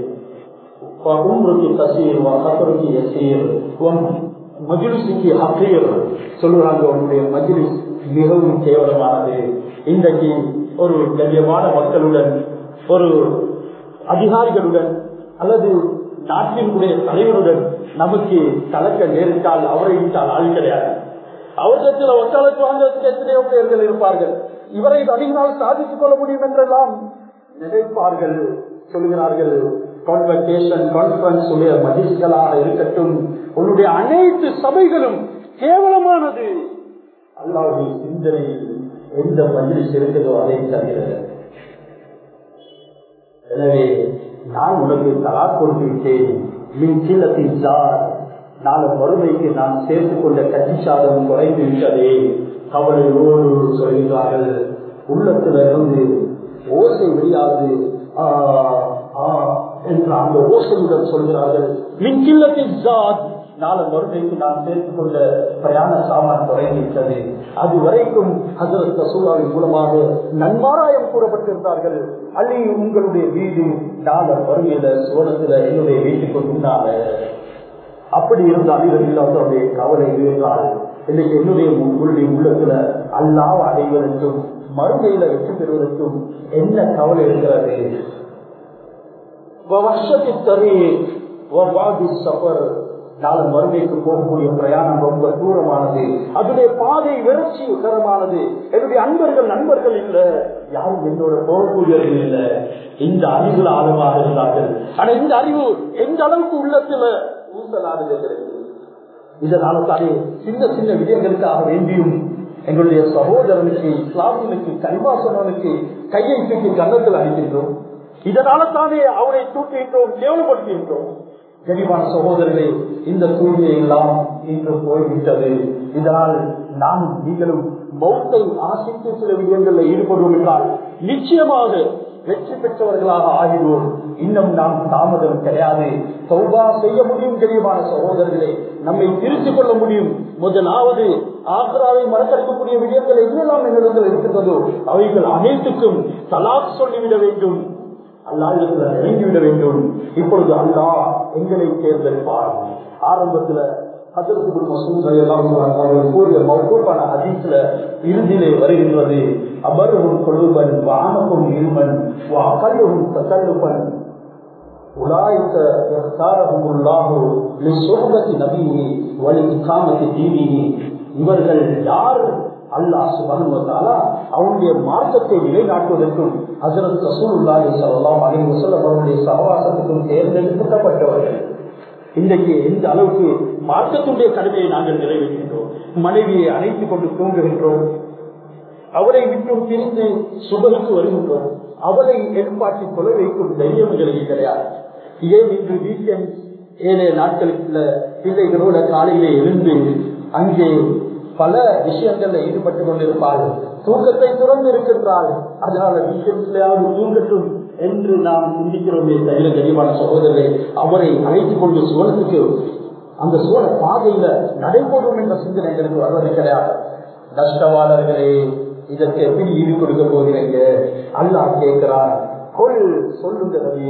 சொல்லுறாங்க, உன்னுடைய மஜ்லிஸ் மிகவும் கேவலமானது. இன்றைக்கு ஒரு கண்ணியமான மக்களுடன், ஒரு அதிகாரிகளுடன் அல்லது நாட்டினுடைய தலைவருடன் நமக்கு கலக்க நேரிட்டால் அவரை விட்டால் ஆள் கிடையாது. அவர்களிடத்தில் ஒத்தாளத்து வாங்குவதற்கு எத்தனையோ பேர்கள் இருப்பார்கள். இவரை அதிகமாக சாதித்துக் கொள்ள முடியும் என்றெல்லாம் நினைப்பார்கள். சொல்கிறார்கள், கான்ஃபரன்ஸ் மஜிஸ்களாக இருக்கட்டும், உன்னுடைய அனைத்து சபைகளும் கேவலமானது. அல்லாஹ்வுடைய சிந்தனையில் எந்த மஜ்லிஸ் இருக்குதோ அதை தவிர. எனவே நான் உனக்கு தலாக் கொடுத்து விட்டேன். மின் கீழத்தின் ஜார், நாளை மறுமைக்கு நான் சேர்த்துக் கொண்ட கட்சி சாதம் குறைந்து விட்டதே கவலையோடு சொல்கிறார்கள். உள்ளத்திலிருந்து ஓசை வெளியாது என்ற அந்த ஓசையுடன் சொல்கிறார்கள், மின் கீழத்தின் ஜார், நாளை மறுமைக்கு நான் சேர்த்துக் கொண்ட பிரயாண சாமான் குறைந்துவிட்டது. அது வரைக்கும் ஹஜ்ரத் ரசூலுல்லாஹின் மூலமாக நன்மாராயம் கூறப்பட்டிருந்தார்கள். அலி, உங்களுடைய வீடு நாளை மறுமையில சுவனத்துல என்னுடைய வீட்டுக்கு முன்னால. அப்படி இருந்தால் இல்லாதவருடைய கவலை இருந்தால் இன்னைக்கு என்னுடைய உங்களுடைய உள்ளத்துல அல்லாஹ் அடைவதற்கும் மறுமையில வெற்றி பெறுவதற்கும் என்ன கவலை இருக்கிறது? நாளை மறுமைக்கு போகக்கூடிய பிரயாணம் ரொம்ப தூரமானது, அதனுடைய பாதை வெறுச்சிகரமானது. என்னுடைய நண்பர்கள் இல்ல, யாரும் என்னோட போகக்கூடியவர்கள் இல்ல. இந்த அறிவுல ஆழமாக இருந்தார்கள். ஆனா இந்த அறிவு எந்த அளவுக்கு உள்ளத்துல ஊசலாடுகிறது. இதனால தானே சின்ன சின்ன விடயங்களுக்காக வேண்டியும் எங்களுடைய சகோதரனுக்கு, இஸ்லாமியனுக்கு, கலிமா சொன்னவனுக்கு கையை தூக்கி கன்னத்தில் அடிக்கின்றோம். இதனால தானே அவரை தூக்கின்றோம், கேவலப்படுத்துகின்றோம். கனிவான சகோதரர்களே, இந்த சூழ்நிலை எல்லாம் இன்று போய்விட்டது. இதனால் நாம் நீங்களும் மௌத்தை ஆசித்து சில விடயங்களில் ஈடுபடுவோம் என்றால் நிச்சயமாக வெற்றி பெற்றவர்களாக ஆகிடுவோம். இன்னும் நாம் தாமதம் கிடையாது. தௌபா செய்ய முடியும். கனிவான சகோதரர்களே, நம்மை திருத்திக் கொள்ள முடியும். முதலாவது ஆக்ராவை மறக்கக்கூடிய விடயங்கள் எங்கெல்லாம் எங்களிடத்தில் இருக்கின்றதோ அவைகள் அனைத்துக்கும் தலாக் சொல்லிவிட வேண்டும். அல்லாஹ்விடத்தில் இறங்கிவிட வேண்டும். இப்பொழுது அல்லாஹ் எங்களை தேர்ந்தெடுப்பார். ஆரம்பத்தில் கூறிய மௌகூஃபான ஹதீஸ்ல இறுதியிலே வருகின்றது, அபர்ஹும் குலூபன் வஅனஹும் இல்மன் வஅகல்லுஹும் தகல்லுபன் உலாயிக யக்தாரஹுமுல்லாஹு லிசுஹபத்தி நபிஹி வலிஇகாமத்தி தீனிஹி. இவர்கள் யார்? அல்லாஹ் சுப்ஹானஹு வ தஆலா அவருடைய மார்க்கத்தை நிலைநாட்டுவதற்கும் ஹஜ்ரத் ரசூலுல்லாஹி ஸல்லல்லாஹு அலைஹி வஸல்லம் அவருடைய சஹவாசத்துக்கும் தேர்ந்தெடுக்கப்பட்டவர்கள். இன்றைக்கு எந்த அளவுக்கு மார்க்கத்துடைய கடமையை நாங்கள் நிறைவேற்றுகின்றோம். மனைவியை அணைத்துக் கொண்டு தூங்குகின்றோம், அவரை விட்டும் பிரிந்து சுபருக்கு வருகின்றோம், அவரை எதிர்பார்த்து கொலை வைக்கும் தைரியம் எங்களுக்கு கிடையாது. ஏன் இன்று வீக்கெண்ட் 7 நாட்களுக்குள்ள பிள்ளைகளோட காலையிலே எழுந்து அங்கே பல விஷயங்கள்ல ஈடுபட்டுக் கொண்டிருப்பாள், தூக்கத்தை துறந்து இருக்கின்றாள். அதனால வீக்கெண்ட்லயாவது தூங்கட்டும் என்று நாம் சிந்திக்கிறோமே தவிர கனிவான சகோதரரை அவரை அழைத்துக் கொண்டு சுவனத்துக்கு அந்த சுவன பாதையில நடைபோடும் என்ற சிந்தனை எங்களுக்கு வருவது கிடையாது. நஷ்டவாளர்களே, இதற்கு எப்படி ஈடு கொடுக்க போகிறீங்க? அல்லாஹ் கேட்கிறார், சொல்லுகிறது,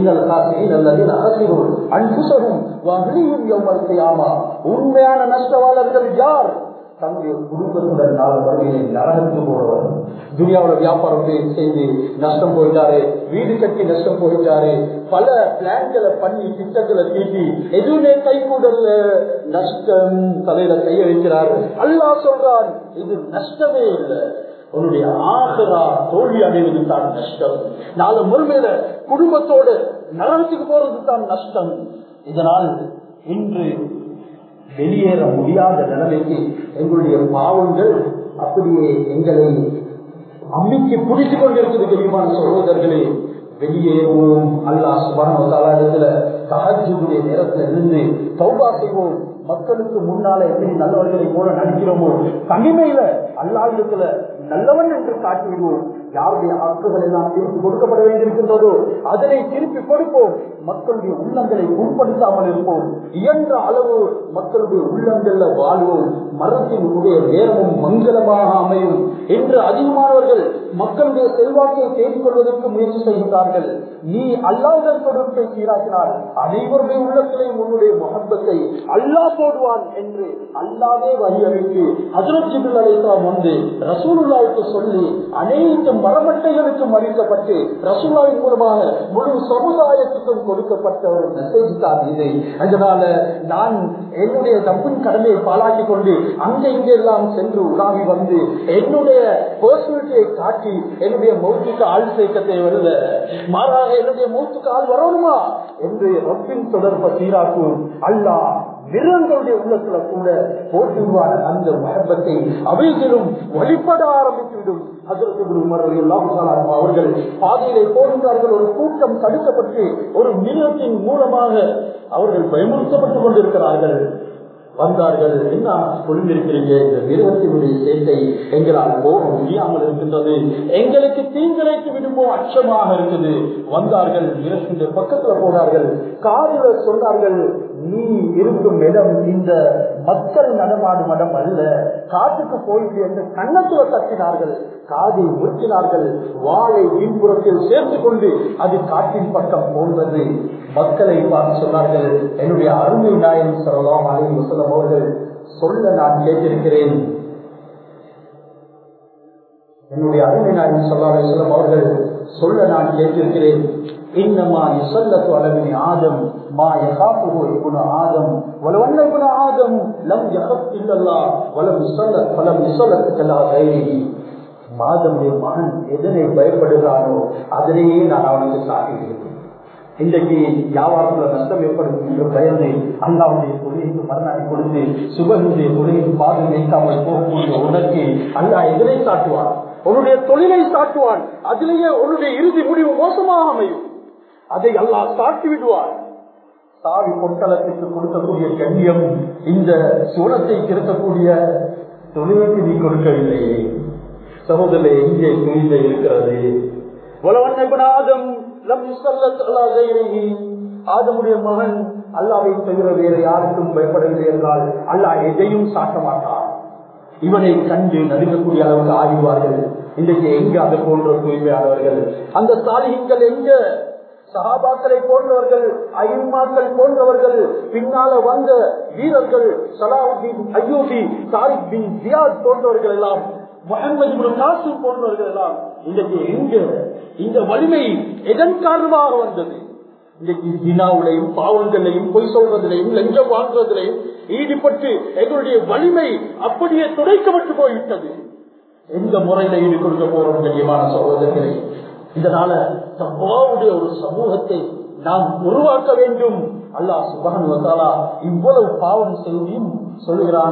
உண்மையான நஷ்டவாளர்கள் யார்? தன்னுடைய குடும்பத்துடன் நாள் வறுமையை நரகத்து போடுவார். துனியாவோட வியாபாரம் செய்து நஷ்டம் போயிட்டாரு, வீடு கட்டி நஷ்டம் போயிட்டாரு, பல பிளான்களை பண்ணி திட்டங்களை தீட்டி எதுவுமே கை கூடல, நஷ்டம் தலையில கைய வைக்கிறார். அல்லாஹ் சொல்றான், இது நஷ்டமே இல்லை, உன்னுடைய ஆகரா தோல்வி அடைவது தான் நஷ்டம். நாலு முழுமையில குடும்பத்தோடு நரகத்துக்கு போறது தான் நஷ்டம். இதனால் இன்று வெளியேற முடியாத நிலைமைக்கு எங்களுடைய பாவங்கள் அப்படியே எங்களை அம்மிக்கு பிடித்துக் கொண்டிருக்கிறது. கனிவான சகோதரர்களே, வெளியேறுவோம். அல்லாஹ் சுப்ஹானஹு வ தஆலா இடத்துல தஹஜ்ஜுடைய நேரத்தில் இருந்து தௌபா செய்வோம். மக்களுக்கு முன்னால எப்படி நல்லவர்களை போல நடிக்கிறோமோ தனிமையில அல்லாஹ்விடத்துல நல்லவன் என்று காட்டிவிடுவோம். யாருடைய ஹக்குகள் எல்லாம் திருப்பி கொடுக்கப்பட வேண்டியிருக்கின்றதோ அதனை திருப்பி கொடுப்போம். மக்களுடைய உள்ளங்களை உட்படுத்தாமல் இருப்போம். இயன்ற அளவு மக்களுடைய உள்ளங்கள்ல வாழ்வோம். மரத்தினுடைய நேரமும் மங்களமாக அமையும் என்று அதிகமானவர்கள் மக்களுடைய செல்வாக்கை தேடிக்கொள்வதற்கு முயற்சி செய்கிறார்கள். நீ அல்லாஹ்வுடன் தொடர்பை சீராக்கினால் அனைவருடைய உள்ளத்திலையும் உன்னுடைய முஹப்பத்தை அல்லாஹ் போடுவான் என்று அல்லாஹ்வே வழியளித்து ஹஜ்ரத் ஜிப்ரீல் அலைஹிஸ்ஸலாம் வந்து ரசூலுல்லாஹ்வுக்கு சொல்லி அனைத்து மரமட்டைகளுக்கு மறிக்கப்பட்டு ரசூலுல்லாஹின் மூலமாக முழு சமுதாயத்துக்கும் கொடுக்கப்பட்ட ஒரு மெசேஜ் தான் இது. அதனால நான் என்னுடைய தப்பின் கடமையை பாலாக்கி கொண்டு அங்கே இங்கே எல்லாம் சென்று உலாவி வந்து என்னுடைய பர்சனாலிட்டியை காட்டி என்னுடைய மௌத்துக்கு ஆள் சேர்க்க தேவையில்லை, மாறாக என்னுடைய மௌத்துக்கு ஆள் வரணுமா என்று ரப்பின் தொடர்பை சீராக்கும். அல்லாஹ் மிருகங்களுடைய உள்ளத்துல கூட போட்டுவான அந்த மஹப்பத்தை அவைகளும் வழிபட ஆரம்பித்துவிடும். அவர்கள் பாதையிலே போகின்றார்கள், ஒரு கூட்டம் தடுக்கப்பட்டு ஒரு மிருகத்தின் மூலமாக அவர்கள் பயமுறுத்தப்பட்டுக் கொண்டிருக்கிறார்கள். வந்தார்கள், என்ன சொல்லியிருக்கிறீங்க, இந்த மிருகத்தினுடைய சேட்டை எங்களால் போக முடியாமல் இருக்கின்றது, எங்களுக்கு தீங்கிழைத்து விடுமோ அச்சமாக இருக்குது. வந்தார்கள், மிருகத்தின் பக்கத்துல போனார்கள், காதுல சொன்னார்கள், நீ இருக்கும் இடம் இந்த மக்கள் நடமாடும் இடம் அல்ல, காட்டுக்கு போயிட்டு என்று கன்னத்துல தட்டினார்கள், காதை உறுத்தினார்கள், வாளை பின்புறத்தில் சேர்த்து கொண்டு அது காட்டின் பக்கம் போன்றது. மக்களை பார்த்து சொன்னார்கள், என்னுடைய அருமை நாயகம் ஸல்லல்லாஹு அலைஹி வஸல்லம் அவர்கள் சொல்ல நான் கேட்டிருக்கிறேன், என்னுடைய அருமை நாயகம் ஸல்லல்லாஹு அலைஹி வஸல்லம் அவர்கள் சொல்ல நான் கேட்டிருக்கிறேன், இன்னமா யுஸல்லத்து அலா ஆதம் மா யகாஃபுஹு இப்னு ஆதம் வலவன்ன இப்னு ஆதம் லம் யகஃப் இல்லல்லாஹ் வலம் யுஸல்லத் கலா கைரிஹி. மாதமுடைய மகன் எதனை பயப்படுகிறானோ அதனையே நான் அவனுக்கு சாட்டியிருக்கிறேன். இன்றைக்கு வியாபாரத்துல நஷ்டம் ஏற்படும் என்று பயந்து அல்லாவுடைய தொழிலுக்கு மறுநாளை கொடுத்து சுபனுடைய தொழிலுக்கு பாதம் வைக்காமல் போகக்கூடிய உனக்கு அல்லாஹ் எதனை சாட்டுவான்? உன்னுடைய தொழிலை சாட்டுவான். அதிலேயே உன்னுடைய இறுதி முடிவு மோசமாக அமையும். அதை அல்லாஹ் சாட்டி விடுவார். சாவி பொட்டலத்திற்கு கொடுக்கக்கூடிய கண்ணியம் இந்த சூழத்தை திறக்கக்கூடிய தொழிலுக்கு நீ கொடுக்கவில்லையே. சகோதரே, இங்கே துணிந்த இருக்கிறது. ஆதமுடைய மகன் அல்லாஹ்வை தவிர வேறு யாருக்கும் பயப்படவில்லை என்றால் அல்லாஹ் எதையும் சாட்ட மாட்டார். இவனை கண்டு நடுங்கக்கூடிய அளவுக்கு ஆகிவார்கள். இன்றைக்கு எங்க அது போன்ற தூய்மையானவர்கள்? அந்த சாலிஹீன்கள் எங்க? சஹாபாக்களை போன்றவர்கள், அய்யிமாக்கள் போன்றவர்கள், பின்னால வந்த வீரர்கள், சலாவுதீன் அய்யூபி, தாரிக் பின் ஜியாத் போன்றவர்கள் எல்லாம், முஹம்மது இப்னு காசிம் போன்றவர்கள் எல்லாம் இன்றைக்கு எங்க? இந்த வலிமை எதன் காரணமாக வந்தது? இன்றைக்கு ஜினாவுலையும் பாவங்களையும் பொய் சொல்றதிலையும் லஞ்சம் வாங்குவதிலையும் ஈடுபட்டு எங்களுடைய வலிமை அப்படியே துடைக்கப்பட்டு போய்விட்டது. எந்த முறையில ஈடுபடுத்த போறோம் கண்ணியமான சகோதரர்களே? இதனால தக்வாவுடைய ஒரு சமூகத்தை நாம் உருவாக்க வேண்டும். அல்லாஹ் சுப்ஹானஹு வ தஆலா இவ்வளவு பாவம் செய்தியும் சொல்லுகிறான்,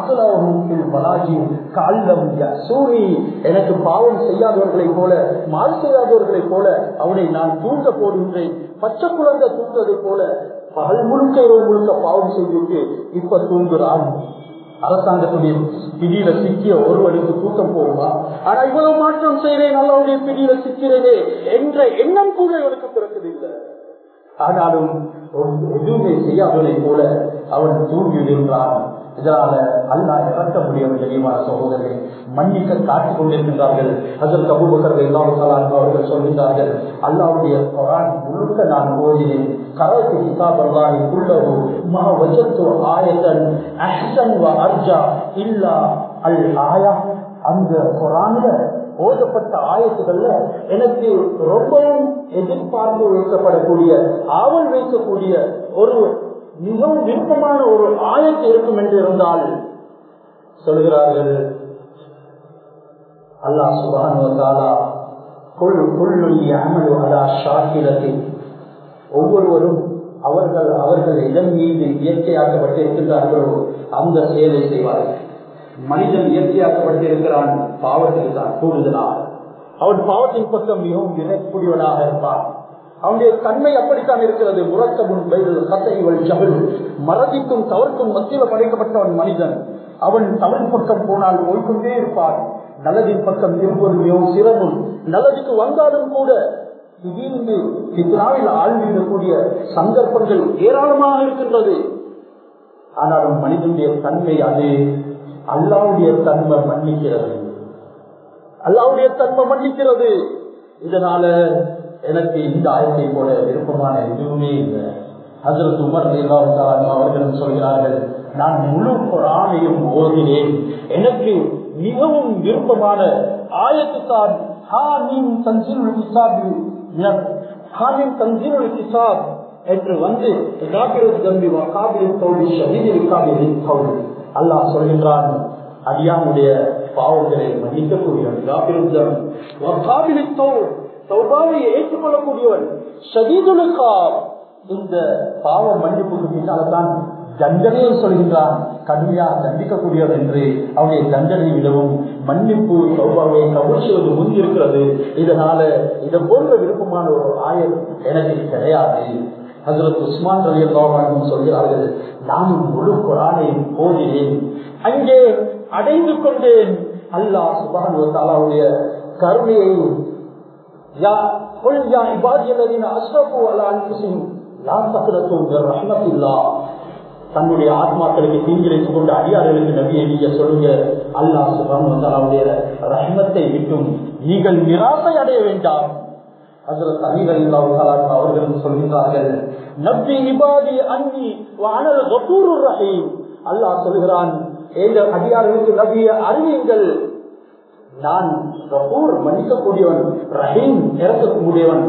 எனக்கு பாவம் செய்யாதவர்களை போல, மாறு செய்யாதவர்களை போல அவனை நான் தூண்ட போடுகின்றேன். பச்சை குழந்தை தூண்டதை போல பகல் முழுக்க இரவு முழுக்க பாவம் செய்துவிட்டு இப்ப தூங்குறான். அரசாங்கத்துடைய பிடியில சிக்கிய ஒருவனுக்கு தூக்கம் போகுமா? ஆனா இவ்வளவு மாற்றம் செய்கிறேன், அல்லாஹ்வுடைய பிடியில சிக்கிறேனே என்ற எண்ணம் கூட இவனுக்கு பிறக்கவில்லை. ஆனாலும் எதுவுமே செய்யாதவனை போல அவன் தூங்கிவிடுகின்றான். இதனால அல்லாஹ் இறக்க முடியும். தெரியுமான சகோதரர்கள், மன்னிக்க காட்டிக் கொண்டிருக்கின்றார்கள். ஹஜ்ரத் அபூபக்கர் ரலியல்லாஹு தஆலா அவர்கள் சொல்கின்றார்கள், அல்லாஹ்வுடைய குர்ஆன் முழுக்க நான் ஓதினேன். கரத்து கிதாபல்லாஹி குல்லஹு மா வஜத்து ஆயத்தன் அஹ்ஸன் வ அர்ஜா இல்லா அல் ஆயா. அந்த குர்ஆன்ல ஓதப்பட்ட ஆயத்துகள்ல எனக்கு ரொம்பவும் எதிர்பார்ப்பு வைக்கப்படக்கூடிய, ஆவல் வைக்கக்கூடிய ஒரு மிகவும் விருப்பமான ஒரு ஆயத்து இருக்கும் என்று இருந்தால் சொல்கிறார்கள், அல்லாஹ் சுப்ஹானஹு வ தஆலா குல்லு யஅமலு அலா ஷாக்கிலத்தி, ஒவ்வொருவரும் அவர்கள் இதன் மீது இயற்கையாக்கப்பட்டிருக்கிறார்களோ அந்த செயலை செய்வார்கள். மனிதன் இயற்கையாக்கப்பட்டிருக்கிறான் பாவத்தில் தான் கூடுதலாக. அவன் பாவத்தின் பக்கம் மிகவும் விரக்கூடியவனாக இருப்பான். அவனுடைய தன்மை அப்படித்தான் இருக்கிறது. முரக்கமும் மறதிக்கும் தவறுக்கும் மத்தியில் படைக்கப்பட்டவன் மனிதன். அவன் தவறின் பக்கம் போனால் போய்கொண்டே இருப்பான். நல்லதின் பக்கம் திரும்புவது மிகவும் சிரமம். நல்லதுக்கு வந்தாலும் கூட திடீர்ந்து இத்ராவில் ஆழ்ந்திடக்கூடிய சந்தர்ப்பங்கள் ஏராளமாக இருக்கின்றது. ஆனாலும் மனிதனுடைய தன்மை அது. அல்லாஹ்வுடைய தன்மை மன்னிக்கிறது. அல்லாஹ்வுடைய தன்மை மன்னிக்கிறது. இதனால எனக்கு இந்த ஆயத்தை போல விருப்பமான எதுவுமே இல்லை. ஹஜ்ரத் உமர் ரலியல்லாஹு தஆலா அவர்களும் சொல்கிறார்கள், நான் முழு குர்ஆனையும் ஓதினேன். எனக்கு மிகவும் விருப்பமான ஆயத்து தான் ஹாமீம் தன்சீலுல் கிதாப் என்று வந்து அல்லாஹ் சொல்கின்றான், அடியானுடைய பாவங்களை மன்னிக்கக்கூடியவன், ஏற்றுக்கொள்ளக்கூடியவன், ஷதீதுல் இகாப். இந்த பாவ மன்னிப்புக்கு பின்னால்தான் தண்டனையை சொல்கின்றான், கடுமையாக தண்டிக்கக்கூடியவர் என்று. அவனுடைய தண்டனை விடவும் மன்னிப்பு தௌபாவை கபூல் செய்வது முன்னிருக்கிறது. இதனால இதை போன்ற விருப்பமான ஒரு ஆயர் எனக்கு கிடையாது. ஹஜ்ரத் உஸ்மான் ரலியல்லாஹு அன்ஹு சொல்கிறார்கள், நானும் முழு குர்ஆனை ஓதினேன், அங்கே அடைந்து கொண்டேன். அல்லாஹ் சுப்ஹானஹு வ தஆலாவுடைய கருணையை தன்னுடைய ஆத்மாக்களுக்கு தீங்கிழைத்துக் கொண்ட அடியார்களுக்கு நபியை நீங்க சொல்லுங்க, அல்லாஹ் சுப்ஹானஹு வ தஆலாவுடைய ரஹ்மத்தை விட்டும் நீங்கள் நிராசை அடைய வேண்டாம். ஹஜ்ரத் அலி ரலியல்லாஹு தஆலா அவர்கள் சொல்கிறார்கள், நபி இபாதி அன்னி வ அனல் கஃபூருர் ரஹீம். அல்லாஹ் சொல்கிறான், இந்த அடியார்களுக்கு நபியை அறிவியுங்கள், நான் கஃபூர் மன்னிக்கக்கூடியவன், ரஹீம் இறக்கக்கூடியவன்.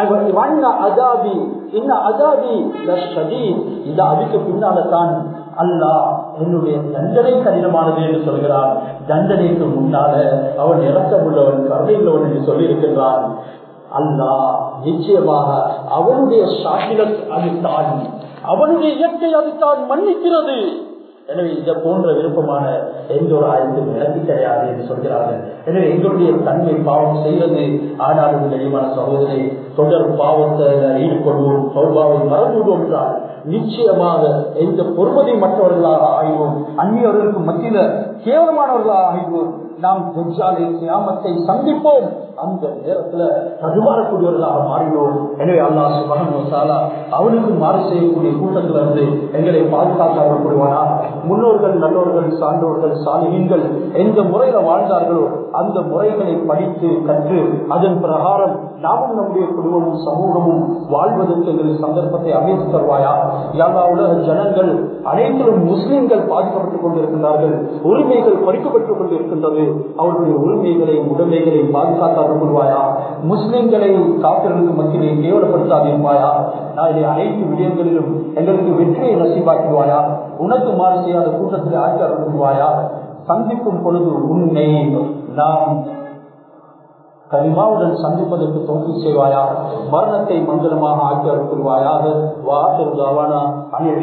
இந்த அதுக்கு பின்னால தான் அல்லாஹ் என்னுடைய தண்டனை கடினமானது என்று சொல்கிறான். தண்டனைக்கு முன்னால அவன் இறக்கமுள்ளவன், கருணையுள்ளவன் என்று சொல்லி இருக்கின்றான். அல்லாஹ் நிச்சயமாக அவனுடைய சாக்கிலத் அதுதான், அவனுடைய இயற்கை அதுதான் மன்னிக்கிறது. எனவே இதை போன்ற விருப்பமான எந்த ஒரு ஆயத்தும் எனக்கு கிடையாது என்று சொல்கிறார்கள். எனவே எங்களுடைய தன்மை பாவம் செய்வது, ஆனாலும் தெளிவான சகோதரி தொடர் பாவத்தை ஈடுபடுவோம், சௌபாவை மறந்துவிடுவோம் என்றால் நிச்சயமாக எந்த பொறுமதி மற்றவர்களாக ஆய்வோம், அந்நியவர்களுக்கு மத்தியில கேவலமானவர்களாக ஆய்வோம். நாம் தஜ்ஜாலை கியாமத்தை சந்திப்போம், அந்த நேரத்தில் தடுமாறக்கூடியவர்களாக மாறினோம். எனவே அல்லாஹ் சுப்ஹானஹு வ தஆலா அவனுக்கு மாறு செய்யக்கூடிய கூட்டத்தில் இருந்து எங்களை பாதுகாக்க கூடுவானா. முன்னோர்கள், நல்லோர்கள், சான்றோர்கள், சாலிஹீன்கள் எந்த முறையில வாழ்ந்தார்களோ அந்த முறைகளை படித்து கற்று அதன் பிரகாரம் நாமும் நம்முடைய குடும்பமும் சமூகமும் வாழ்வதற்கு எங்களுக்கு சந்தர்ப்பத்தை அமைத்து தருவாயா. எல்லா உலக ஜனங்கள் அனைத்திலும் முஸ்லிம்கள் பாதிக்கப்பட்டுக் கொண்டிருக்கின்றார்கள், உரிமைகள் பறிக்கப்பட்டுக் கொண்டிருக்கின்றது. அவர்களுடைய உரிமைகளை உடைமைகளை பாதுகாத்தார்கள் கொள்வாயா. முஸ்லிம்களை காப்பிர்களுக்கு மத்தியிலே கேவலப்படுத்தாதிருப்பாயா. அனைத்து விடயங்களிலும் எங்களுக்கு வெற்றியை நசீபாக்குவாயா. உனக்கு மாறு செய்யாத கூட்டத்தில் ஆட்சியாளர் கொள்வாயா. சந்திக்கும் பொழுது உன்னை நாம் கலிமாவுடன் சந்திப்பதற்கு தோல்வி செய்வாயா. மரணத்தை மங்களமாக ஆட்சியாளர் கொள்வாயாக.